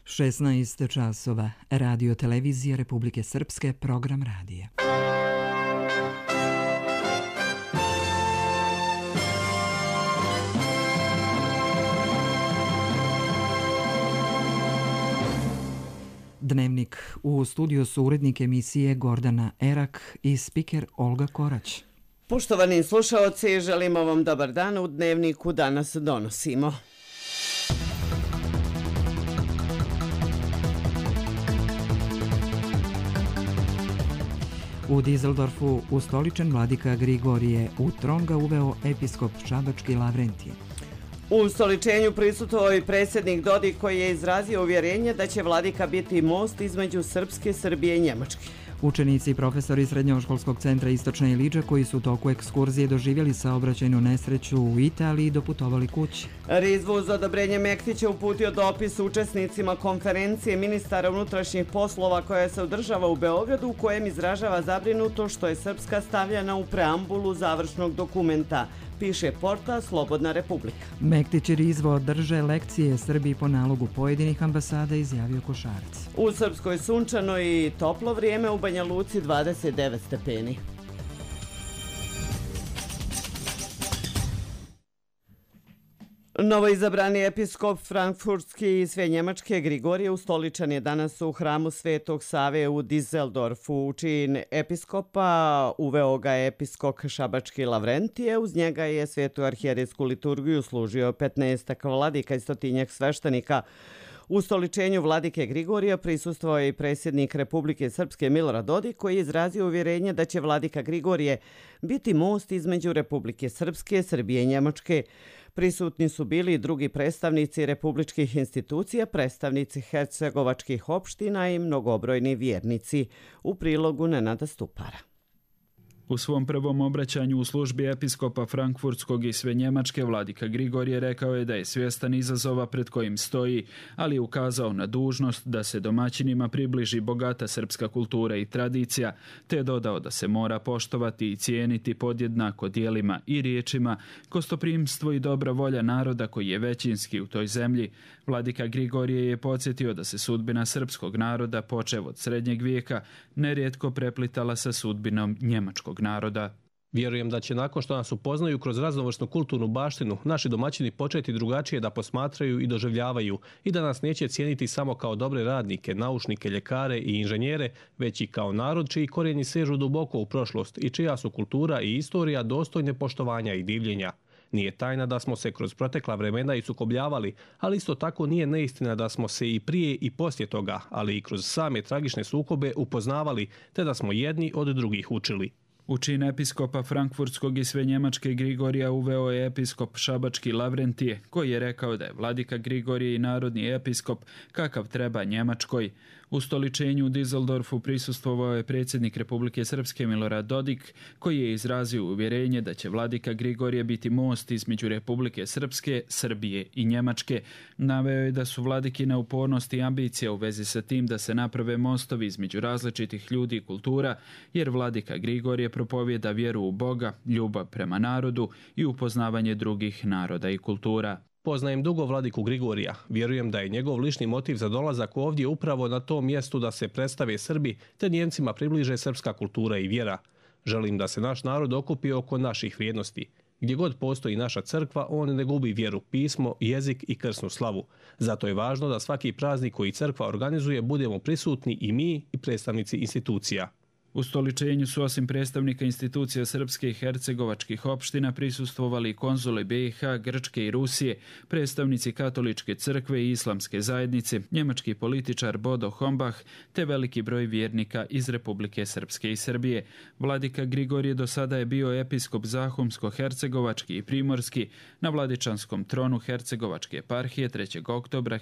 16 časova. Radio televizija Republike Srpske, program radija. Dnevnik. U studiju su urednik emisije Gordana Erak i spiker Olga Korać. Poštovani slušaoci, želimo vam dobar dan. U Dnevniku danas donosimo. U Dizeldorfu ustoličen vladika Grigorije, u tron ga uveo episkop Šabački Lavrentije. U ustoličenju prisustvovao i predsjednik Dodik koji je izrazio uvjerenje da će vladika biti most između Srpske, Srbije i Njemačke. Učenici i profesori Srednjoškolskog centra Istočna Ilidža koji su u toku ekskurzije doživjeli saobraćajnu nesreću u Italiji doputovali kući. Rizvu uz odobrenje Mektića uputio dopis učesnicima konferencije ministara unutrašnjih poslova koja se održava u Beogradu u kojem izražava zabrinuto što je Srpska stavljena u preambulu završnog dokumenta, piše portal Slobodna Republika. Mektić i Rizvo drže lekcije Srbiji po nalogu pojedinih ambasada, izjavio Košarac. U Srpskoj sunčano i toplo vrijeme, u Banja Luci 29 stepeni. Novoizabrani episkop Frankfurtski i sve Njemačke Grigorije ustoličan je danas u hramu Svetog Save u Dizeldorfu. U čin episkopa uveo ga je episkop Šabački Lavrentije. Uz njega je svetu arhijerejsku liturgiju služio 15 vladika i 100 sveštenika. U ustoličenju vladike Grigorija prisustvovao je i predsjednik Republike Srpske Milorad Dodik koji je izrazio uvjerenje da će vladika Grigorije biti most između Republike Srpske, Srbije i Njemačke. Prisutni su bili i drugi predstavnici republičkih institucija, predstavnici hercegovačkih opština i mnogobrojni vjernici. U prilogu Nenada Stupara. U svom prvom obraćanju u službi episkopa Frankfurtskog i sve Njemačke vladika Grigorije rekao je da je svjestan izazova pred kojim stoji, ali je ukazao na dužnost da se domaćinima približi bogata srpska kultura i tradicija, te dodao da se mora poštovati i cijeniti podjednako djelima i riječima gostoprimstvo i dobra volja naroda koji je većinski u toj zemlji. Vladika Grigorije je podsjetio da se sudbina srpskog naroda, počev od srednjeg vijeka, nerijetko preplitala sa sudbinom njemačkog naroda. Vjerujem da će nakon što nas upoznaju kroz raznovrsnu kulturnu baštinu, naši domaćini početi drugačije da posmatraju i doživljavaju i da nas neće cijeniti samo kao dobre radnike, naučnike, ljekare i inženjere, već i kao narod čiji korijeni sežu duboko u prošlost i čija su kultura i istorija dostojne poštovanja i divljenja. Nije tajna da smo se kroz protekla vremena i sukobljavali, ali isto tako nije neistina da smo se i prije i poslije toga, ali i kroz same tragične sukobe upoznavali, te da smo jedni od drugih učili. U čin episkopa Frankfurtskog i sve Njemačke Grigorija uveo je episkop Šabački Lavrentije, koji je rekao da je vladika Grigorije i narodni episkop kakav treba Njemačkoj. U stoličenju u Dizeldorfu prisustvovao je predsjednik Republike Srpske Milorad Dodik, koji je izrazio uvjerenje da će vladika Grigorije biti most između Republike Srpske, Srbije i Njemačke. Naveo je da su vladikina upornost i ambicija u vezi sa tim da se naprave mostovi između različitih ljudi i kultura, jer vladika Grigorije propovjeda vjeru u Boga, ljubav prema narodu i upoznavanje drugih naroda i kultura. Poznajem dugo vladiku Grigorija. Vjerujem da je njegov lični motiv za dolazak ovdje upravo na tom mjestu da se predstave Srbi, te Njemcima približe srpska kultura i vjera. Želim da se naš narod okupi oko naših vrijednosti. Gdje god postoji naša crkva, on ne gubi vjeru, pismo, jezik i krsnu slavu. Zato je važno da svaki praznik koji crkva organizuje budemo prisutni i mi i predstavnici institucija. U stoličenju su osim predstavnika institucija srpske i hercegovačkih opština prisustvovali konzuli BiH, Grčke i Rusije, predstavnici katoličke crkve i islamske zajednice, njemački političar Bodo Hombach, te veliki broj vjernika iz Republike Srpske i Srbije. Vladika Grigorije do sada je bio episkop Zahumsko-hercegovački i primorski na vladičanskom tronu hercegovačke eparhije 3. oktobra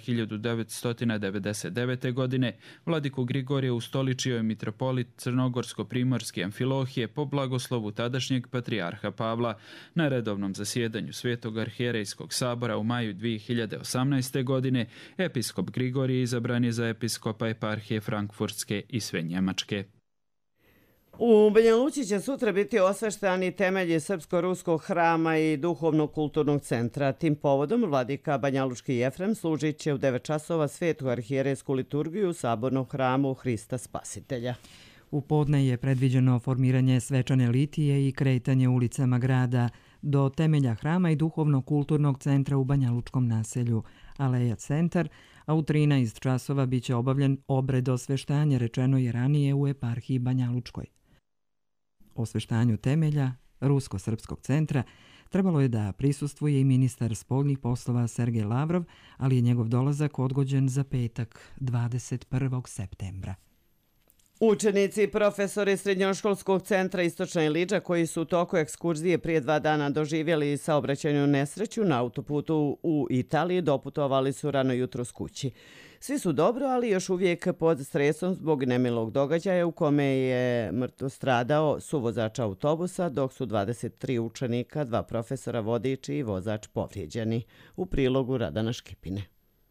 1999. godine. Vladiku Grigorije ustoličio je mitropolit Crnogorsko-primorske Amfilohije po blagoslovu tadašnjeg patrijarha Pavla. Na redovnom zasjedanju Svetog arhijerejskog sabora u maju 2018. godine episkop Grigorije izabran je za episkopa eparhije Frankfurtske i sve Njemačke. U Banja Luci će sutra biti osveštani temelji Srpsko-ruskog hrama i duhovnog kulturnog centra. Tim povodom vladika Banjalučki Jefrem služit će u 9 časova svetu arhijerejsku liturgiju u sabornom hramu Hrista Spasitelja. U podne je predviđeno formiranje svečane litije i kretanje ulicama grada do temelja hrama i duhovnog kulturnog centra u Banjalučkom naselju Aleja centar, a u 13 časova biće obavljen obred osveštanja, rečeno je ranije u eparhiji Banjalučkoj. Osveštanju temelja Rusko-srpskog centra trebalo je da prisustvuje i ministar spoljnih poslova Sergej Lavrov, ali je njegov dolazak odgođen za petak 21. septembra. Učenici i profesori Srednjoškolskog centra Istočna Ilidža koji su u toku ekskurzije prije 2 dana doživjeli saobraćajnu nesreću na autoputu u Italiji doputovali su rano jutros kući. Svi su dobro, ali još uvijek pod stresom zbog nemilog događaja u kome je mrtvo stradao suvozač autobusa, dok su 23 učenika, 2 profesora, vodič i vozač povrijeđeni. U prilogu Radana Škipine.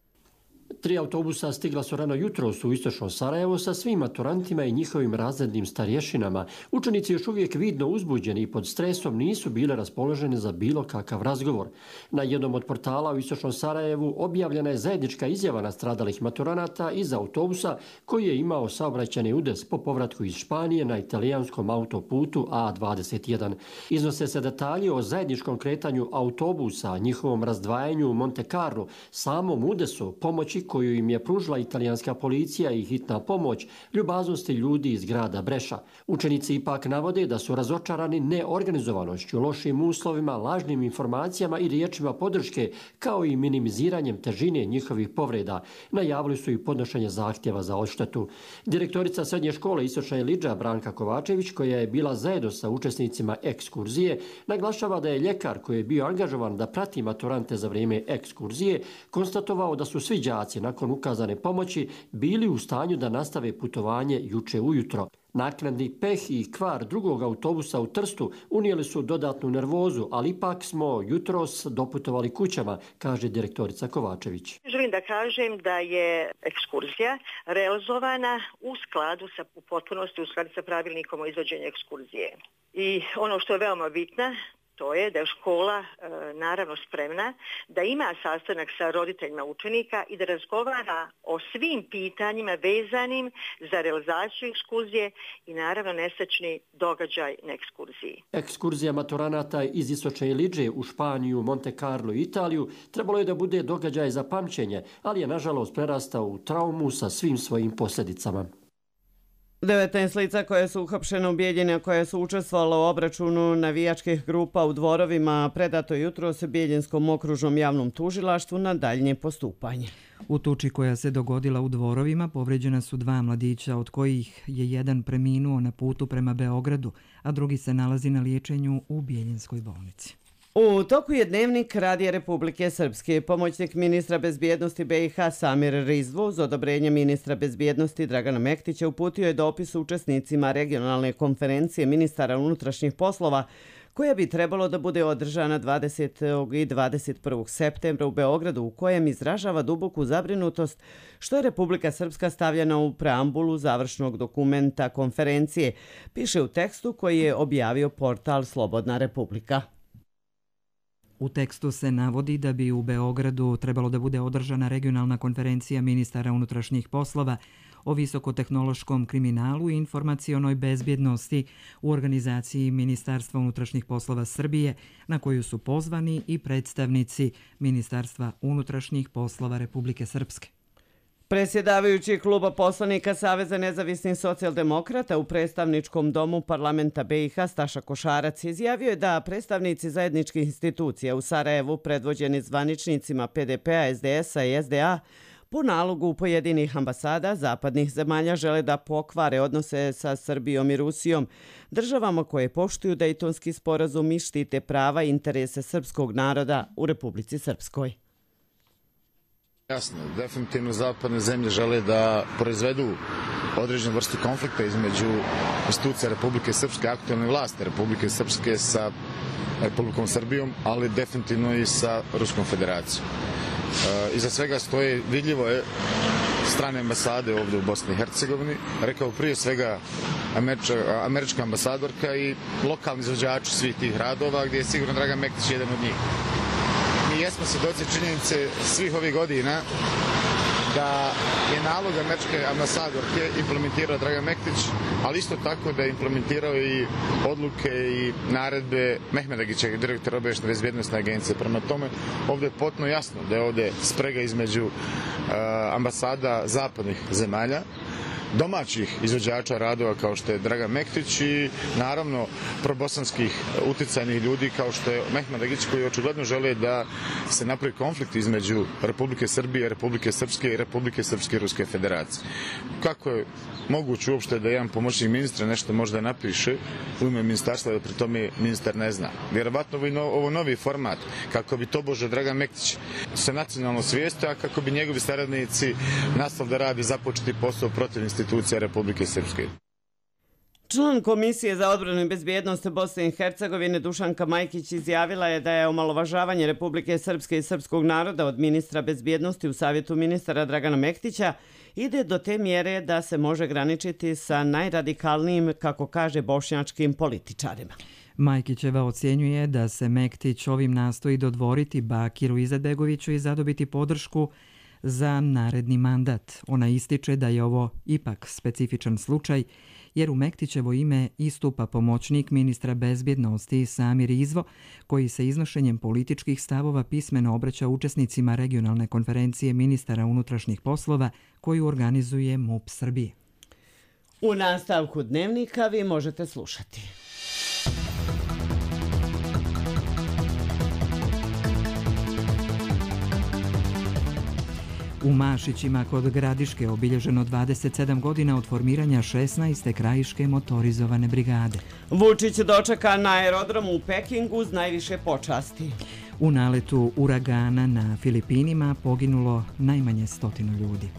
3 autobusa stigla su rano jutros u istočno Sarajevo sa svim maturantima i njihovim razrednim starješinama. Učenici još uvijek vidno uzbuđeni i pod stresom nisu bile raspoloženi za bilo kakav razgovor. Na jednom od portala u istočnom Sarajevu objavljena je zajednička izjava nastradalih maturanata iz autobusa koji je imao saobraćajni udes po povratku iz Španije na italijanskom autoputu A21. Iznose se detalji o zajedničkom kretanju autobusa, njihovom razdvajanju u Monte Carlo, samom udesu, pomoći koju im je pružila italijanska policija i hitna pomoć, ljubaznosti ljudi iz grada Breša. Učenici ipak navode da su razočarani neorganizovanošću, lošim uslovima, lažnim informacijama i riječima podrške, kao i minimiziranjem težine njihovih povreda. Najavili su i podnošenje zahtjeva za odštetu. Direktorica srednje škole Istočna Ilidža Branka Kovačević, koja je bila zajedno sa učesnicima ekskurzije, naglašava da je ljekar koji je bio angažovan da prati maturante za vrijeme ekskurzije konstatovao da su svi đaci nakon ukazane pomoći bili u stanju da nastave putovanje juče ujutro. Naknadni peh i kvar drugog autobusa u Trstu unijeli su dodatnu nervozu, ali ipak smo jutros doputovali kućama, kaže direktorica Kovačević. Želim da kažem da je ekskurzija realizovana u potpunosti u skladu sa pravilnikom o izvođenju ekskurzije. I ono što je veoma bitno, to je da je škola naravno spremna da ima sastanak sa roditeljima učenika i da razgovara o svim pitanjima vezanim za realizaciju ekskurzije i naravno nesrećni događaj na ekskurziji. Ekskurzija maturanata iz Istočne Ilidže u Španiju, Monte Carlo i Italiju trebalo je da bude događaj za pamćenje, ali je nažalost prerastao u traumu sa svim svojim posljedicama. 19 lica koje su uhapšene u Bijeljini, koje su učestvovala u obračunu navijačkih grupa u Dvorovima, predato jutros Bijeljinskom okružnom javnom tužilaštvu na daljnje postupanje. U tuči koja se dogodila u Dvorovima povređena su 2 mladića, od kojih je jedan preminuo na putu prema Beogradu, a drugi se nalazi na liječenju u Bijeljinskoj bolnici. U toku je dnevnik Radija Republike Srpske. Pomoćnik ministra bezbjednosti BiH Samir Rizvo uz odobrenje ministra bezbjednosti Dragana Mektića uputio je dopis učesnicima regionalne konferencije ministara unutrašnjih poslova koja bi trebalo da bude održana 20. i 21. septembra u Beogradu, u kojem izražava duboku zabrinutost što je Republika Srpska stavljena u preambulu završnog dokumenta konferencije, piše u tekstu koji je objavio portal Slobodna Republika. U tekstu se navodi da bi u Beogradu trebalo da bude održana regionalna konferencija ministara unutrašnjih poslova o visokotehnološkom kriminalu i informacionoj bezbjednosti u organizaciji Ministarstva unutrašnjih poslova Srbije, na koju su pozvani i predstavnici Ministarstva unutrašnjih poslova Republike Srpske. Predsjedavajući kluba poslanika Saveza nezavisnih socijaldemokrata u predstavničkom domu parlamenta BiH Staša Košarac izjavio je da predstavnici zajedničkih institucija u Sarajevu predvođeni zvaničnicima PDP-a, SDS-a i SDA po nalogu pojedinih ambasada zapadnih zemalja žele da pokvare odnose sa Srbijom i Rusijom, državama koje poštuju Dejtonski sporazum i štite prava i interese srpskog naroda u Republici Srpskoj. Jasno, definitivno zapadne zemlje žele da proizvedu određenu vrstu konflikta između institucija Republike Srpske, aktualne vlasti Republike Srpske sa Republikom Srbijom, ali definitivno i sa Ruskom federacijom. Iza svega stoji, vidljivo je, strane ambasade ovdje u Bosni i Hercegovini, rekao prije svega američka ambasadorka i lokalni izvođači svih tih radova, gdje je sigurno Dragan Mektić jedan od njih. Mi jesmo svjedoci činjenice svih ovih godina da je nalog američke ambasadorke implementirao Dragan Mektić, ali isto tako da je implementirao i odluke i naredbe Mehmetagića, direktora obavještajne bezbjednosne agencije. Prema tome, ovdje je potpuno jasno da je ovdje sprega između ambasada zapadnih zemalja, domaćih izvođača radova kao što je Dragan Mektić i naravno probosanskih uticajnih ljudi kao što je Mehmetagić, koji očigledno žele da se napravi konflikt između Republike Srbije, Republike Srpske i Republike Srpske i Ruske federacije. Kako je moguće uopšte da jedan pomoćnik ministra nešto možda napiše u ime ministarstva, da pri tome ministar ne zna? Vjerovatno ovo novi format, kako bi tobože Dragan Mektić se nacionalno svijestio, a kako bi njegovi saradnici nastavili da radi započeti posao protiv institucija Republike Srpske. Član Komisije za odbranu i bezbjednost Bosne i Hercegovine Dušanka Majkić izjavila je da je omalovažavanje Republike Srpske i srpskog naroda od ministra bezbjednosti u Savjetu ministara Dragana Mektića ide do te mjere da se može graničiti sa najradikalnijim, kako kaže, bošnjačkim političarima. Majkićeva ocjenjuje da se Mektić ovim nastoji dodvoriti Bakiru Izetbegoviću i zadobiti podršku za naredni mandat. Ona ističe da je ovo ipak specifičan slučaj, jer u Mektićevo ime istupa pomoćnik ministra bezbjednosti Samir Izvo, koji se iznošenjem političkih stavova pismeno obraća učesnicima regionalne konferencije ministara unutrašnjih poslova koju organizuje MUP Srbije. U nastavku dnevnika vi možete slušati. U Mašićima kod Gradiške obilježeno 27 godina od formiranja 16. krajiške motorizovane brigade. Vučić dočeka na aerodromu u Pekingu uz najviše počasti. U naletu uragana na Filipinima poginulo najmanje 100 ljudi.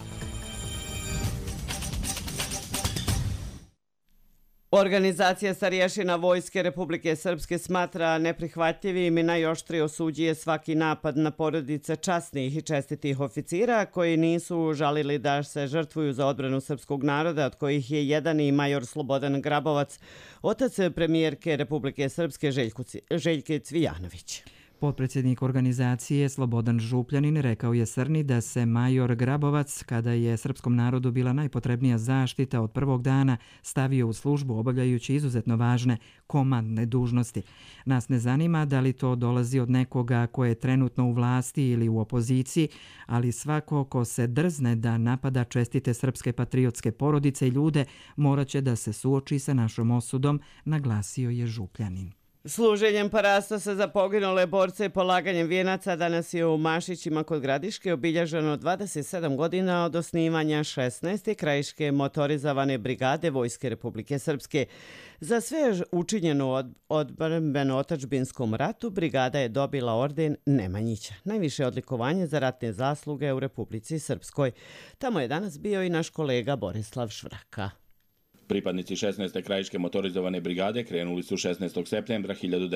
Organizacija starješina Vojske Republike Srpske smatra neprihvatljivim i najoštrije osuđuje svaki napad na porodice časnih i čestitih oficira koji nisu žalili da se žrtvuju za odbranu srpskog naroda, od kojih je jedan i major Slobodan Grabovac, otac premijerke Republike Srpske Željke Cvijanović. Potpredsjednik organizacije Slobodan Župljanin rekao je Srni da se major Grabovac, kada je srpskom narodu bila najpotrebnija zaštita od prvog dana, stavio u službu obavljajući izuzetno važne komandne dužnosti. Nas ne zanima da li to dolazi od nekoga ko je trenutno u vlasti ili u opoziciji, ali svako ko se drzne da napada čestite srpske patriotske porodice i ljude moraće da se suoči sa našom osudom, naglasio je Župljanin. Služenjem parastasa za poginule borce i polaganjem vijenaca danas je u Mašićima kod Gradiške obilježeno 27 godina od osnivanja 16. krajiške motorizovane brigade Vojske Republike Srpske. Za sve učinjeno odbrambeno-otadžbinskom ratu brigada je dobila orden Nemanjića, najviše odlikovanje za ratne zasluge u Republici Srpskoj. Tamo je danas bio i naš kolega Borislav Švraka. Pripadnici 16. krajiške motorizovane brigade krenuli su 16. septembra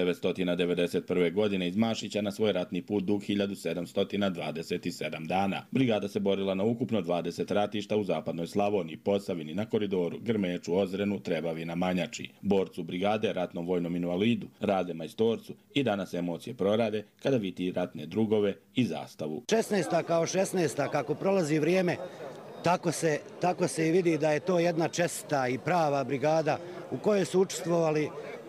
1991. godine iz Mašića na svoj ratni put dug 1727 dana. Brigada se borila na ukupno 20 ratišta u zapadnoj Slavoniji, Posavini, na koridoru, Grmeču, Ozrenu, Trebavi, na Manjači. Borcu brigade, ratnom vojnom invalidu, Rade Majstorcu i danas emocije prorade kada vidi ratne drugove i zastavu. 16. kao 16. kako prolazi vrijeme, tako se i vidi da je to jedna česta i prava brigada u kojoj su učestvovali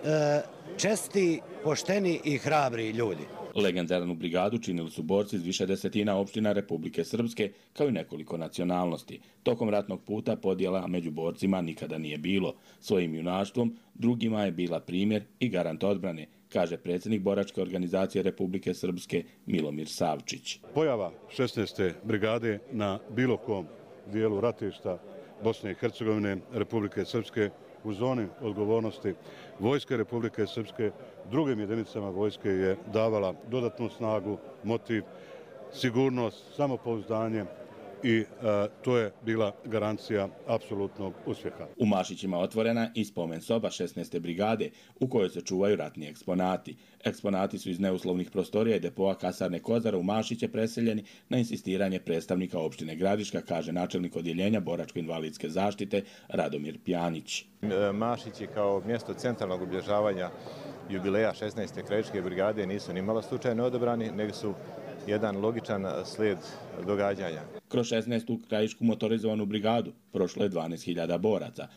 česti, pošteni i hrabri ljudi. Legendarnu brigadu činili su borci iz više desetina opština Republike Srpske, kao i nekoliko nacionalnosti. Tokom ratnog puta podjela među borcima nikada nije bilo. Svojim junaštvom drugima je bila primjer i garant odbrane, kaže predsjednik boračke organizacije Republike Srpske Milomir Savčić. Pojava 16. brigade na bilo kom dijelu ratišta Bosne i Hercegovine, Republike Srpske u zoni odgovornosti Vojske Republike Srpske drugim jedinicama vojske je davala dodatnu snagu, motiv, sigurnost, samopouzdanje i to je bila garancija apsolutnog uspjeha. U Mašićima otvorena i spomen soba 16. brigade u kojoj se čuvaju ratni eksponati. Eksponati su iz neuslovnih prostorija i depoa kasarne Kozara u Mašiće preseljeni na insistiranje predstavnika opštine Gradiška, kaže načelnik odjeljenja boračko-invalidske zaštite Radomir Pjanić. Mašić je kao mjesto centralnog obilježavanja jubileja 16. krajiške brigade nisu ni malo slučajno odabrani, nego su jedan logičan slijed događanja. Kroz 16. krajišku motorizovanu brigadu prošlo je 12.000 boraca,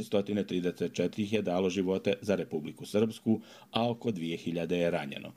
434 ih je dalo živote za Republiku Srpsku, a oko 2.000 je ranjeno.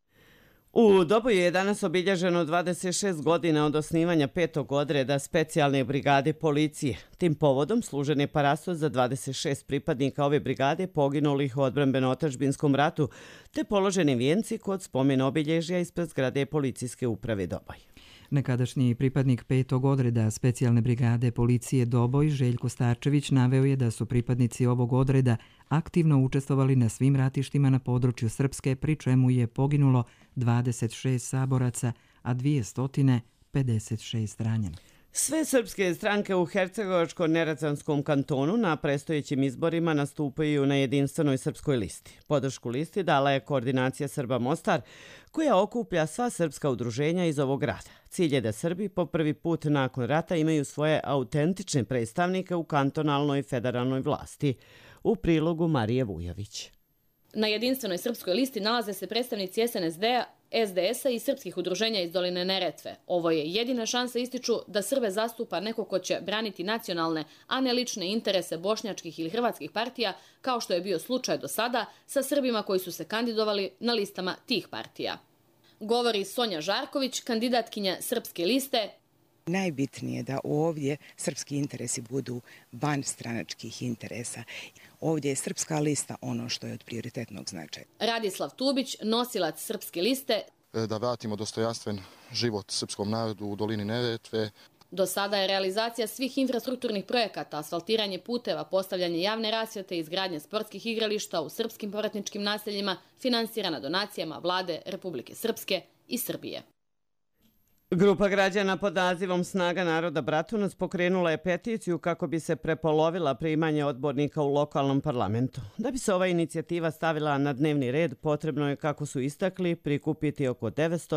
U Doboju je danas obilježeno 26 godina od osnivanja 5. odreda specijalne brigade policije. Tim povodom služen je parastos za 26 pripadnika ove brigade poginulih u odbrambeno-otadžbinskom ratu, te položeni vijenci kod spomen obilježja ispred zgrade policijske uprave Doboj. Nekadašnji pripadnik 5. odreda specijalne brigade policije Doboj, Željko Starčević, naveo je da su pripadnici ovog odreda aktivno učestvovali na svim ratištima na području Srpske, pri čemu je poginulo 26 saboraca, a 256 ranjeno. Sve srpske stranke u Hercegovačko-Neretvanskom kantonu na predstojećim izborima nastupaju na jedinstvenoj srpskoj listi. Podršku listi dala je Koordinacija Srba Mostar, koja okuplja sva srpska udruženja iz ovog grada. Cilj je da Srbi po prvi put nakon rata imaju svoje autentične predstavnike u kantonalnoj federalnoj vlasti. U prilogu Marije Vujović. Na jedinstvenoj srpskoj listi nalaze se predstavnici SNSD-a, SDS-a i srpskih udruženja iz doline Neretve. Ovo je jedina šansa, ističu, da Srbe zastupa neko ko će braniti nacionalne, a ne lične interese bošnjačkih ili hrvatskih partija, kao što je bio slučaj do sada sa Srbima koji su se kandidovali na listama tih partija. Govori Sonja Žarković, kandidatkinja Srpske liste. Najbitnije je da ovdje srpski interesi budu van stranačkih interesa. Ovdje je Srpska lista ono što je od prioritetnog značaja. Radislav Tubić, nosilac Srpske liste. Da vratimo dostojanstven život srpskom narodu u dolini Neretve. Do sada je realizacija svih infrastrukturnih projekata, asfaltiranje puteva, postavljanje javne rasvjete i izgradnje sportskih igrališta u srpskim povratničkim naseljima finansirana donacijama Vlade Republike Srpske i Srbije. Grupa građana pod nazivom Snaga naroda Bratunac pokrenula je peticiju kako bi se prepolovila primanje odbornika u lokalnom parlamentu. Da bi se ova inicijativa stavila na dnevni red, potrebno je, kako su istakli, prikupiti oko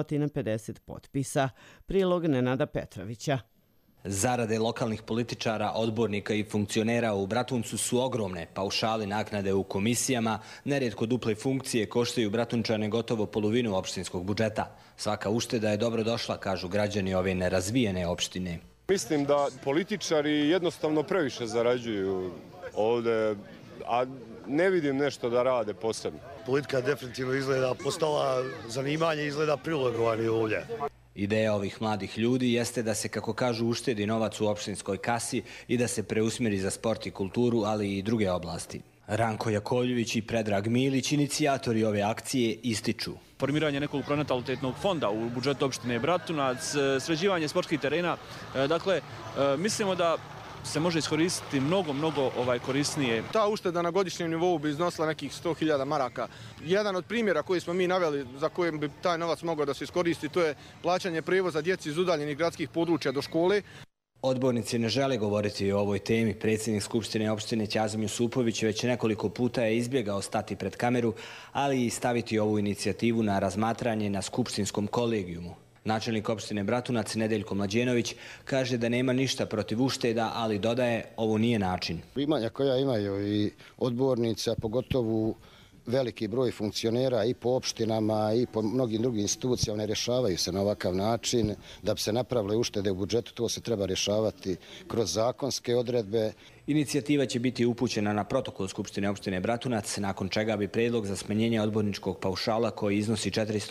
950 potpisa. Prilog Nenada Petrovića. Zarade lokalnih političara, odbornika i funkcionera u Bratuncu su ogromne. Paušali, naknade u komisijama, nerijetko duple funkcije koštaju Bratunčane gotovo polovinu opštinskog budžeta. Svaka ušteda je dobro došla, kažu građani ove nerazvijene opštine. Mislim da političari jednostavno previše zarađuju ovde, a ne vidim nešto da rade posebno. Politika definitivno izgleda postala zanimanje, izgleda privilegovani ovdje. Ideja ovih mladih ljudi jeste da se, kako kažu, uštedi novac u opštinskoj kasi i da se preusmjeri za sport i kulturu, ali i druge oblasti. Ranko Jakovljević i Predrag Milić, inicijatori ove akcije, ističu. Formiranje nekog pronatalitetnog fonda u budžetu opštine Bratunac, sređivanje sportskih terena. Dakle, mislimo da se može iskoristiti mnogo korisnije. Ta ušteda na godišnjem nivou bi iznosila nekih 100.000 maraka. Jedan od primjera koji smo mi naveli za kojem bi taj novac mogao da se iskoristi, to je plaćanje prijevoza djeci iz udaljenih gradskih područja do škole. Odbornici ne žele govoriti o ovoj temi. Predsjednik Skupštine opštine Ćazimir Supović već nekoliko puta je izbjegao stati pred kameru, ali i staviti ovu inicijativu na razmatranje na skupštinskom kolegijumu. Načelnik opštine Bratunac Nedeljko Mlađenović kaže da nema ništa protiv ušteda, ali dodaje, ovo nije način. Primanja koja imaju i odbornici, a pogotovo veliki broj funkcionera i po opštinama i po mnogim drugim institucijama ne rješavaju se na ovakav način. Da bi se napravile uštede u budžetu, to se treba rješavati kroz zakonske odredbe. Inicijativa će biti upućena na protokol Skupštine opštine Bratunac, nakon čega bi predlog za smanjenje odborničkog paušala, koji iznosi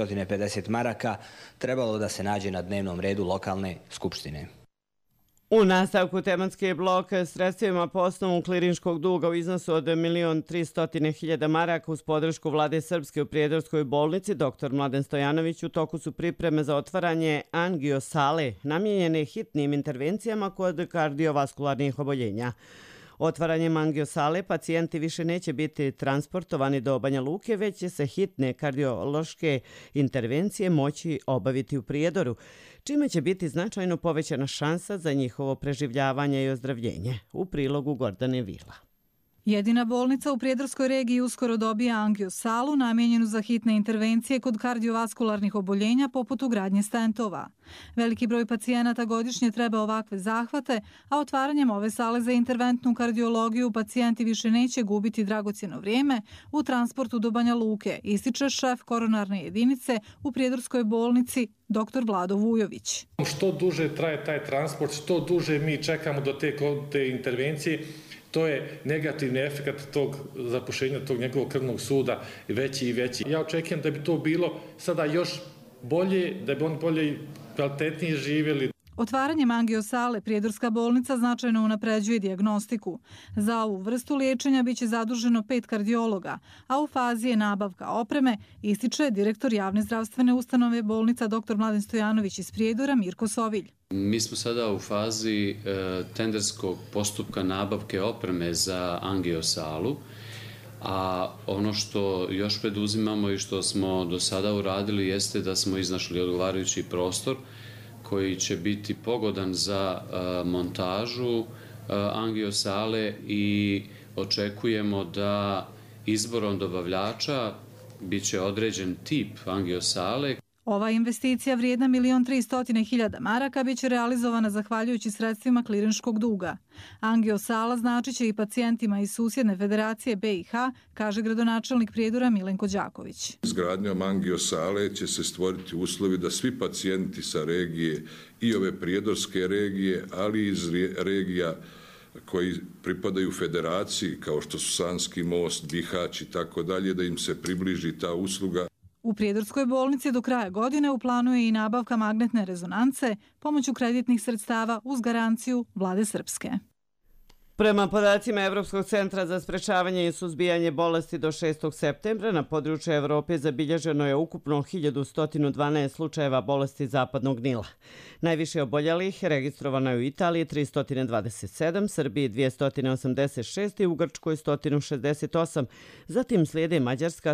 450 maraka, trebalo da se nađe na dnevnom redu lokalne skupštine. U nastavku tematski blok sredstvima po osnovu klirinškog duga u iznosu od 1.300.000 maraka uz podršku Vlade Srpske u Prijedorskoj bolnici dr. Mladen Stojanović u toku su pripreme za otvaranje angiosale namijenjene hitnim intervencijama kod kardiovaskularnih oboljenja. Otvaranjem angiosale pacijenti više neće biti transportovani do Banja Luke, već će se hitne kardiološke intervencije moći obaviti u Prijedoru, čime će biti značajno povećana šansa za njihovo preživljavanje i ozdravljenje. U prilogu Gordane Vila. Jedina bolnica u Prijedorskoj regiji uskoro dobija angiosalu namijenjenu za hitne intervencije kod kardiovaskularnih oboljenja poput ugradnje stentova. Veliki broj pacijenata godišnje treba ovakve zahvate, a otvaranjem ove sale za interventnu kardiologiju pacijenti više neće gubiti dragocjeno vrijeme u transportu do Banja Luke, ističe šef koronarne jedinice u Prijedorskoj bolnici dr. Vlado Vujović. Što duže traje taj transport, što duže mi čekamo do te intervencije, to je negativni efekt tog zapušenja, tog njegovog krvnog suda veći i veći. Ja očekujem da bi to bilo sada još bolje, da bi oni bolje i kvalitetnije živjeli. Otvaranjem angiosale Prijedorska bolnica značajno unapređuje dijagnostiku. Za ovu vrstu liječenja biće zaduženo 5 kardiologa, a u fazi je nabavka opreme, ističe direktor javne zdravstvene ustanove bolnica dr. Mladen Stojanović iz Prijedora Mirko Sovilj. Mi smo sada u fazi tenderskog postupka nabavke opreme za angiosalu, a ono što još preduzimamo i što smo do sada uradili jeste da smo iznašli odgovarajući prostor koji će biti pogodan za montažu angiosale i očekujemo da izborom dobavljača biće određen tip angiosale. Ova investicija vrijedna 1.300.000 maraka biće realizovana zahvaljujući sredstvima klirinškog duga. Angiosala značiće i pacijentima iz susjedne federacije BiH, kaže gradonačelnik Prijedora Milenko Đaković. Izgradnjom angiosale će se stvoriti uslovi da svi pacijenti sa regije i ove prijedorske regije, ali i iz regija koji pripadaju federaciji, kao što su Sanski most, Bihać i tako dalje, da im se približi ta usluga. U Prijedorskoj bolnici do kraja godine u planu je i nabavka magnetne rezonance pomoću kreditnih sredstava uz garanciju vlade Srpske. Prema podacima Evropskog centra za sprečavanje i suzbijanje bolesti do 6. septembra na području Evrope zabilježeno je ukupno 1112 slučajeva bolesti zapadnog Nila. Najviše oboljelih registrovano je u Italiji 327, Srbiji 286 i u Grčkoj 168. Zatim slijede Mađarska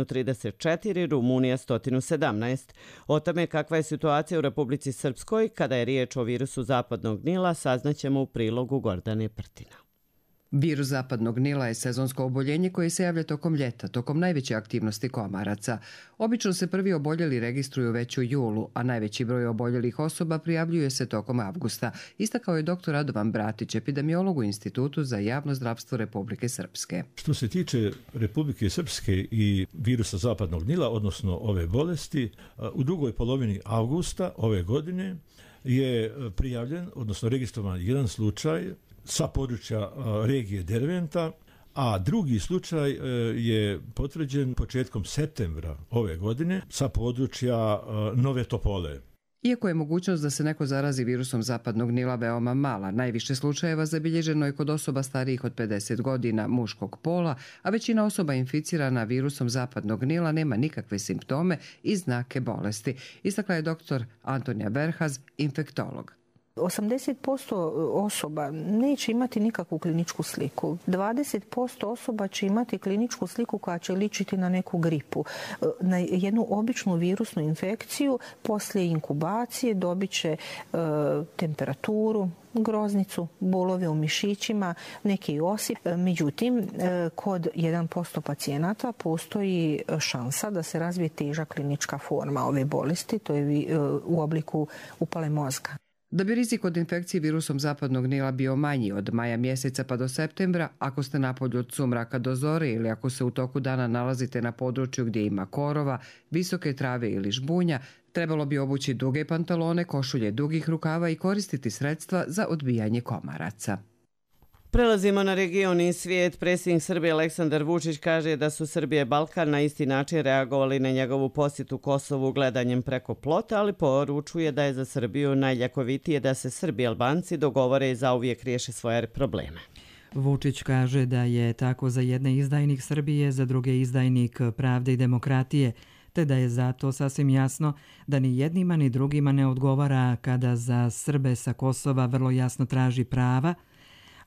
134, Rumunija 117. O tome kakva je situacija u Republici Srpskoj kada je riječ o virusu zapadnog Nila saznaćemo u prilogu Gordane Prtina. Virus zapadnog Nila je sezonsko oboljenje koje se javlja tokom ljeta, tokom najveće aktivnosti komaraca. Obično se prvi oboljeli registruju već u julu, a najveći broj oboljelih osoba prijavljuje se tokom avgusta, istakao je dr. Radovan Bratić, epidemiolog u Institutu za javno zdravstvo Republike Srpske. Što se tiče Republike Srpske i virusa zapadnog Nila, odnosno ove bolesti, u drugoj polovini avgusta ove godine je prijavljen, odnosno registrovan jedan slučaj sa područja regije Derventa, a drugi slučaj je potvrđen početkom septembra ove godine sa područja Nove Topole. Iako je mogućnost da se neko zarazi virusom zapadnog Nila veoma mala, najviše slučajeva zabilježeno je kod osoba starijih od 50 godina muškog pola, a većina osoba inficirana virusom zapadnog Nila nema nikakve simptome i znake bolesti, istakla je dr. Antonija Verhaz, infektolog. 80% osoba neće imati nikakvu kliničku sliku. 20% osoba će imati kliničku sliku koja će ličiti na neku gripu. Na jednu običnu virusnu infekciju poslije inkubacije dobit će temperaturu, groznicu, bolove u mišićima, neki osip. Međutim, kod 1% pacijenata postoji šansa da se razvije teža klinička forma ove bolesti, to je u obliku upale mozga. Da bi rizik od infekcije virusom zapadnog Nila bio manji od maja mjeseca pa do septembra, ako ste napolju od sumraka do zore ili ako se u toku dana nalazite na području gdje ima korova, visoke trave ili žbunja, trebalo bi obući duge pantalone, košulje dugih rukava i koristiti sredstva za odbijanje komaraca. Prelazimo na region i svijet. Predsjednik Srbije Aleksandar Vučić kaže da su Srbija i Balkan na isti način reagovali na njegovu posjetu Kosovu gledanjem preko plota, ali poručuje da je za Srbiju najljekovitije da se Srbi i Albanci dogovore i zauvijek riješe svoje probleme. Vučić kaže da je tako za jedne izdajnik Srbije, za druge izdajnik pravde i demokratije, te da je zato sasvim jasno da ni jednima ni drugima ne odgovara kada za Srbe sa Kosova vrlo jasno traži prava,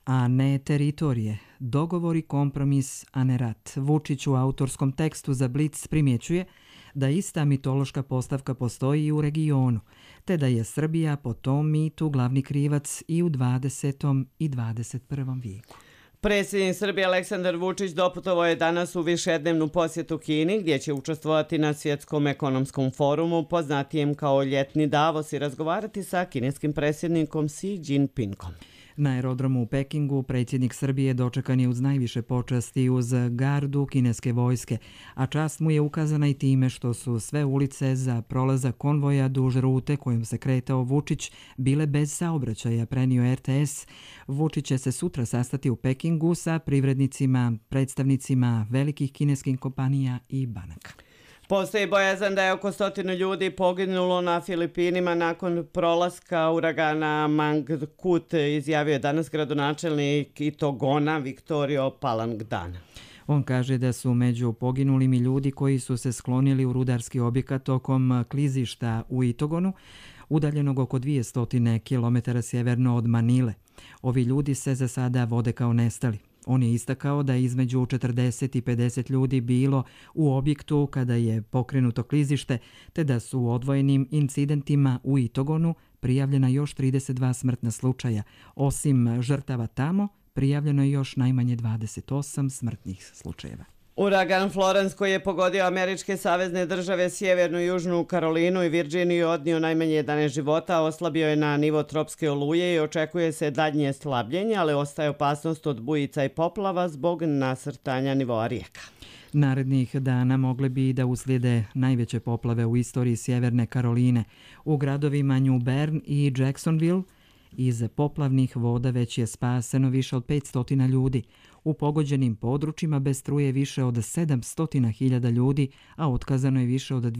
a ne teritorije. Dogovor i kompromis, a ne rat. Vučić u autorskom tekstu za Blic primjećuje da ista mitološka postavka postoji i u regionu, te da je Srbija po tom mitu glavni krivac i u 20. i 21. vijeku. Predsjednik Srbije Aleksandar Vučić doputovao je danas u višednevnu posjetu Kini, gdje će učestvovati na Svjetskom ekonomskom forumu, poznatijem kao Ljetni Davos, i razgovarati sa kineskim predsjednikom Xi Jinpingom. Na aerodromu u Pekingu predsjednik Srbije dočekan je uz najviše počasti uz gardu kineske vojske, a čast mu je ukazana i time što su sve ulice za prolazak konvoja duž rute kojom se kretao Vučić bile bez saobraćaja, prenio RTS. Vučić će se sutra sastati u Pekingu sa privrednicima, predstavnicima velikih kineskih kompanija i banaka. Postoji bojazan da je oko 100 ljudi poginulo na Filipinima nakon prolaska uragana Mangkhut, izjavio je danas gradonačelnik Itogona Viktorio Palangdan. On kaže da su među poginulim i ljudi koji su se sklonili u rudarski objekat tokom klizišta u Itogonu, udaljenog oko 200 km sjeverno od Manile. Ovi ljudi se za sada vode kao nestali. On je istakao da je između 40 i 50 ljudi bilo u objektu kada je pokrenuto klizište, te da su u odvojenim incidentima u Itogonu prijavljena još 32 smrtna slučaja. Osim žrtava tamo, prijavljeno je još najmanje 28 smrtnih slučajeva. Uragan Florence, koji je pogodio američke savezne države, Sjevernu i Južnu Karolinu i Virginiju, odnio najmanje 11 života, oslabio je na nivo tropske oluje i očekuje se daljnje slabljenje, ali ostaje opasnost od bujica i poplava zbog nasrtanja nivoa rijeka. Narednih dana mogle bi da uslijede najveće poplave u istoriji Sjeverne Karoline. U gradovima New Bern i Jacksonville iz poplavnih voda već je spaseno više od 500 ljudi. U pogođenim područjima bez struje više od 700.000 ljudi, a otkazano je više od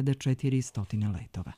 2400 letova.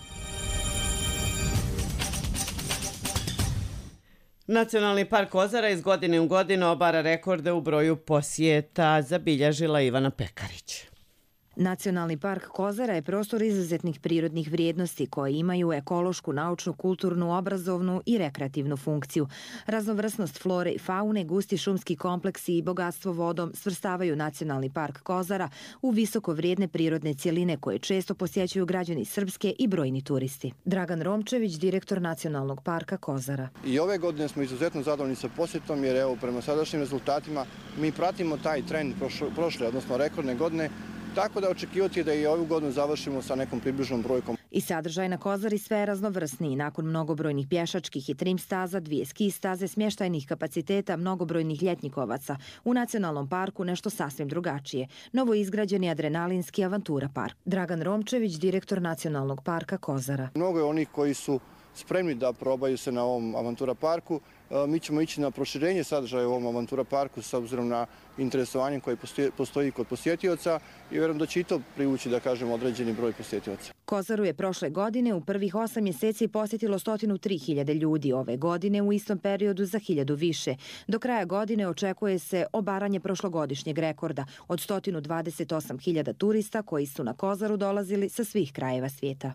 Nacionalni park Kozara iz godine u godinu obara rekorde u broju posjeta, zabilježila Ivana Pekarić. Nacionalni park Kozara je prostor izuzetnih prirodnih vrijednosti koje imaju ekološku, naučnu, kulturnu, obrazovnu i rekreativnu funkciju. Raznovrsnost flore i faune, gusti šumski kompleksi i bogatstvo vodom svrstavaju Nacionalni park Kozara u visoko vrijedne prirodne cjeline koje često posjećuju građani Srpske i brojni turisti. Dragan Romčević, direktor Nacionalnog parka Kozara. I ove godine smo izuzetno zadovoljni sa posjetom jer evo prema sadašnjim rezultatima mi pratimo taj trend prošle, odnosno rekordne godine. Tako da očekivati da i ovu godinu završimo sa nekom približnom brojkom. I sadržaj na Kozari sve je raznovrsniji. Nakon mnogobrojnih pješačkih i trim staza, 2 ski staze, smještajnih kapaciteta, mnogobrojnih ljetnikovaca. U Nacionalnom parku nešto sasvim drugačije. Novo izgrađeni adrenalinski avantura park. Dragan Romčević, direktor Nacionalnog parka Kozara. Mnogo je onih koji su spremni da probaju se na ovom avantura parku. Mi ćemo ići na proširenje sadržaja u ovom avantura parku s obzirom na interesovanje koje postoji kod posjetioca i vjerujem da će i to privući, da kažem, određeni broj posjetioca. Kozaru je prošle godine u prvih 8 mjeseci posjetilo 103.000 ljudi, ove godine u istom periodu za 1.000 više. Do kraja godine očekuje se obaranje prošlogodišnjeg rekorda od 128.000 turista koji su na Kozaru dolazili sa svih krajeva svijeta.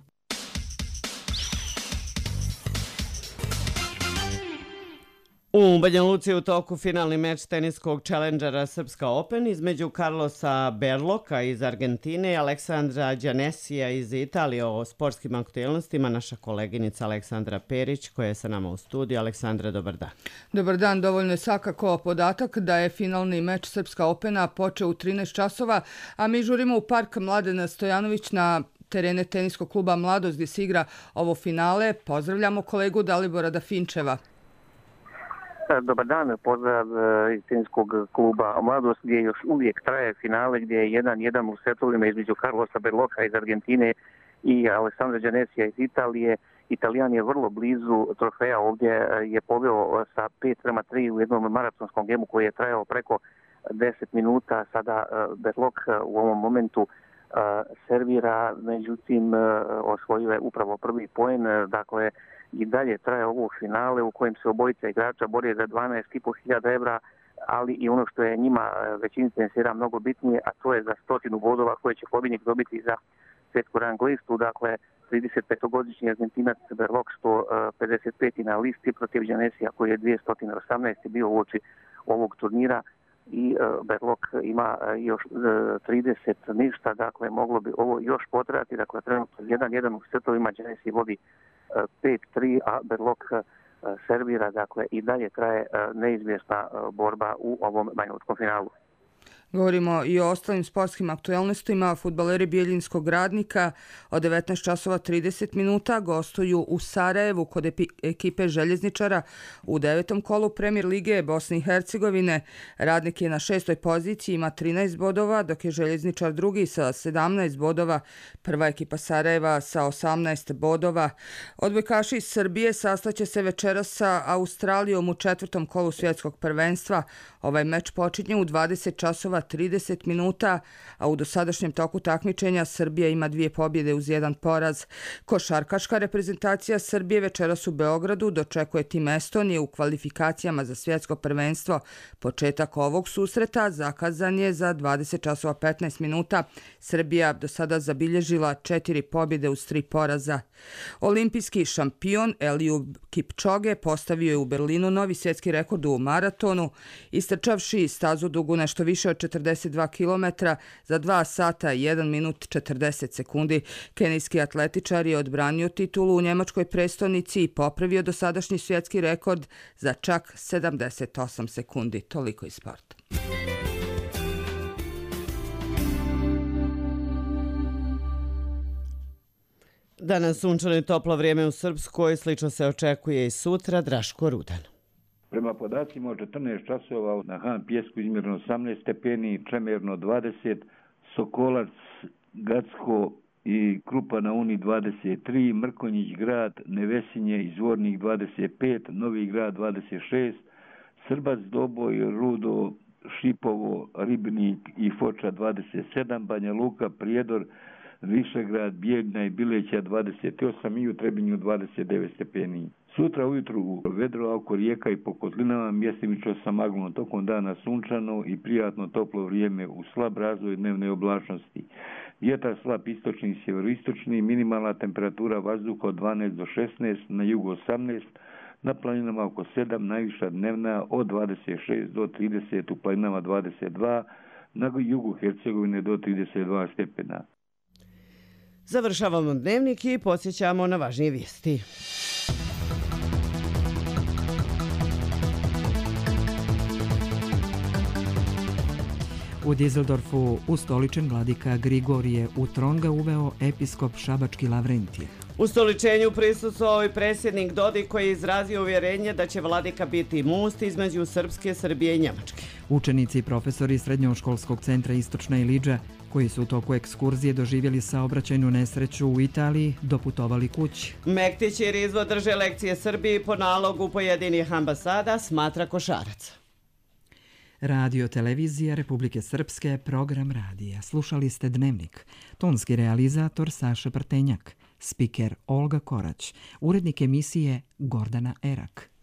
U Banja Luci u toku finalni meč teniskog challengera Srpska Open između Carlosa Berloka iz Argentine i Aleksandra Đanesija iz Italije. O sportskim aktualnostima naša koleginica Aleksandra Perić koja je sa nama u studiju. Aleksandra, dobar dan. Dobar dan, dovoljno je svakako podatak da je finalni meč Srpska Opena počeo u 13 časova, a mi žurimo u park Mladena Stojanović na terene teniskog kluba Mladost gdje se igra ovo finale. Pozdravljamo kolegu Dalibora Dafinčeva. Dobar dan, pozdrav iz teniskog kluba Mladost gdje još uvijek traje finale gdje je 1-1 u setovima između Carlosa Berloka iz Argentine i Alessandra Đanesija iz Italije. Italijan je vrlo blizu trofeja, ovdje je poveo sa 5-3 u jednom maratonskom gemu koji je trajao preko 10 minuta. Sada Berlok u ovom momentu servira, međutim osvojio je upravo prvi poen, dakle i dalje traje ovo finale u kojem se obojica igrača bore za 12.500 evra, ali i ono što je njima većini tenisera mnogo bitnije, a to je za 100 bodova koje će pobjednik dobiti za svjetsku rang listu. Dakle, 35-godišnji Argentinac Berlok 155. na listi protiv Janesija koji je 218. bio uoči ovog turnira i Berlok ima još 30 ništa, dakle moglo bi ovo još potrajati, dakle trenutno 1-1 u setovima, Janesi vodi 5-3, a Berlok servira, dakle i dalje traje neizvjesna borba u ovom banjalučkom finalu. Govorimo i o ostalim sportskim aktualnostima. Fudbaleri Bijeljinskog Radnika od 19:30 minuta gostuju u Sarajevu kod ekipe željezničara u 9. kolu Premier lige Bosne i Hercegovine. Radnik je na 6. poziciji, ima 13 bodova, dok je željezničar drugi sa 17 bodova. Prva ekipa Sarajeva sa 18 bodova. Odbojkaši iz Srbije sastaće se večeras sa Australijom u 4. kolu svjetskog prvenstva. Ovaj meč počinje u 20:30 minuta, a u dosadašnjem toku takmičenja Srbija ima 2 pobjede uz 1 poraz. Košarkaška reprezentacija Srbije večeras u Beogradu dočekuje tim Estonije u kvalifikacijama za svjetsko prvenstvo. Početak ovog susreta zakazan je za 20:15 minuta. Srbija do sada zabilježila 4 pobjede uz 3 poraza. Olimpijski šampion Eliud Kipchoge postavio je u Berlinu novi svjetski rekord u maratonu, istrčavši stazu dugu nešto više od 42 km za 2 sata i 1 minut 40 sekundi. Kenijski atletičar je odbranio titulu u njemačkoj prestonici i popravio dosadašnji svjetski rekord za čak 78 sekundi. Toliko iz sporta. Danas sunčano i toplo vrijeme u Srpskoj, slično se očekuje i sutra. Draško Rudan. Prema podacima od 14 časova na Han Pjesku izmjereno 18 stepeni, Čemerno 20, Sokolac, Gacko i Krupa na Uni 23, Mrkonjić grad, Nevesinje i Zvornik 25, Novi grad 26, Srbac, Doboj, Rudo, Šipovo, Ribnik i Foča 27, Banja Luka, Prijedor, Višegrad, Bijeljna i Bileća 28 i u Trebinju 29 stepeni. Sutra ujutru vedro oko rijeka i po kotlinama, mjestimično sa maglom, tokom dana sunčano i prijatno toplo vrijeme u slab razvoj dnevne oblačnosti. Vjetar slab istočni i sjeveroistočni, minimalna temperatura vazduha od 12 do 16, na jugu 18, na planinama oko 7, najviša dnevna od 26 do 30, u planinama 22, na jugu Hercegovine do 32 stepena. Završavamo dnevnik i podsjećamo na važnije vijesti. U Dizeldorfu ustoličen vladika Grigorije u tron ga uveo episkop šabački Lavrentije. U stoličenju prisustvovao i predsjednik Dodik koji je izrazio uvjerenje da će vladika biti most između Srpske, Srbije i Njemačke. Učenici i profesori Srednjoškolskog centra Istočna Ilidža, koji su u toku ekskurzije doživjeli saobraćajnu nesreću u Italiji, doputovali kući. Mektić i Rizvo drže lekcije Srbiji po nalogu pojedinih ambasada, smatra Košarac. Radio Televizija Republike Srpske, program radija. Slušali ste Dnevnik. Tonski realizator Saša Prtenjak. Spiker Olga Korać. Urednik emisije Gordana Erak.